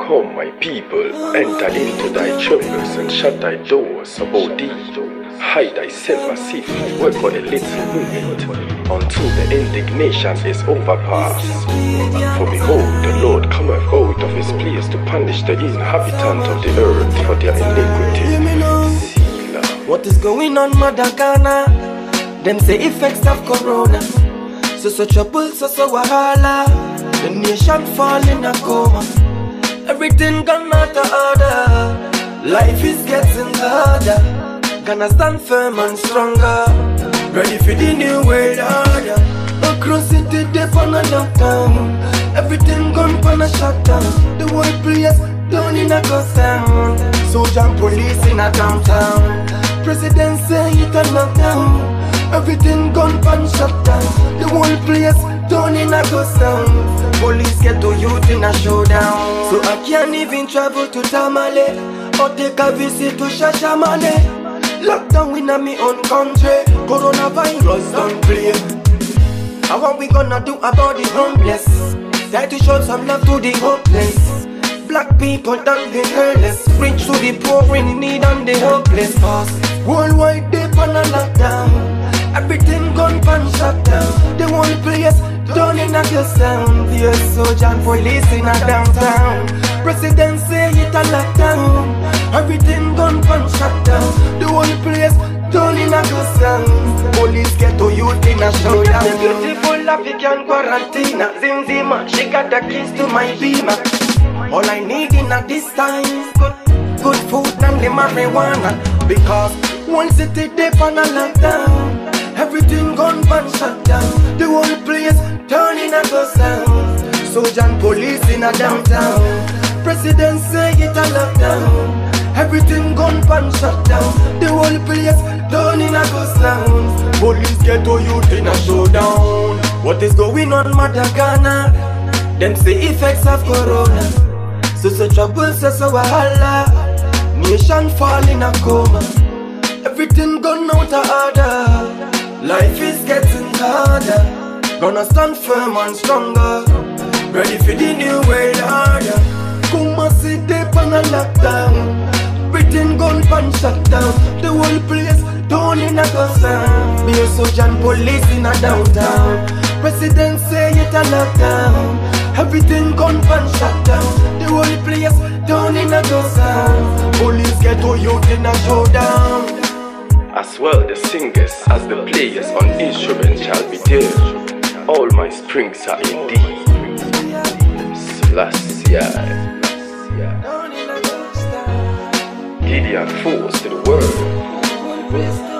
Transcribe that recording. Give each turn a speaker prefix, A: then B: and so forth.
A: Come, my people, enter into thy chambers and shut thy doors about thee. Hide thyself as if it were for a little minute, until the indignation is overpast. For behold, the Lord cometh out of his place to punish the inhabitant of the earth for their iniquity. Selah.
B: What is going on, Madagana? Them say effects of corona. So trouble, so wahala. The nation fall in a coma. Everything gone out of order. Life is getting harder. Gonna stand firm and stronger. Ready for the new world order. Across city, they on a lockdown. Everything gone on a shutdown. The world place down in a ghost town. Soldier and police in a downtown. President say it a lockdown. Everything gone pan shut down. The whole place down in a ghost town. Police get to youth in a showdown. So I can't even travel to Tamale or take a visit to Shashamane. Lockdown in a me own country. Coronavirus don't play. How are we gonna do about the homeless? Try to show some love to the hopeless. Black people done been hurtless. Reach to the poor in need and the hopeless. Cause worldwide they pan a lockdown. Everything gone pan shut down. The whole place down in a ghost town. The soldier and police in a downtown. President say it a lockdown. Everything gone pan shut down. The whole place down in a ghost town. Police get to youth in a showdown. The beautiful African quarantine. Zimzima, she got the keys to my beamer. All I need in a this time, good food and the marijuana. Because one city they pan a lockdown. Everything gone pan shut down. The whole place turn in a ghost town. Soldier and police in a downtown. President say it a lockdown. Everything gone pan shut down. The whole place turn in a ghost town. Police get to youth in a showdown. What is going on, Madagana? Them say effects of corona. So trouble, so wahala. Nation fall in a coma. Everything gone out of order. Life is getting harder. Gonna stand firm and stronger. Ready for the new world order. Come and see deep on a lockdown. Everything gone pan shut down. The whole place down in a ghost town. Be a soldier and police in a downtown. President say it a lockdown. Everything gone pan shut down. The whole place down in a ghost town. Police get to youth in a showdown.
A: As well the singers as the players on instruments shall be there. All my springs are in thee. Selassie. Gideon force to the world.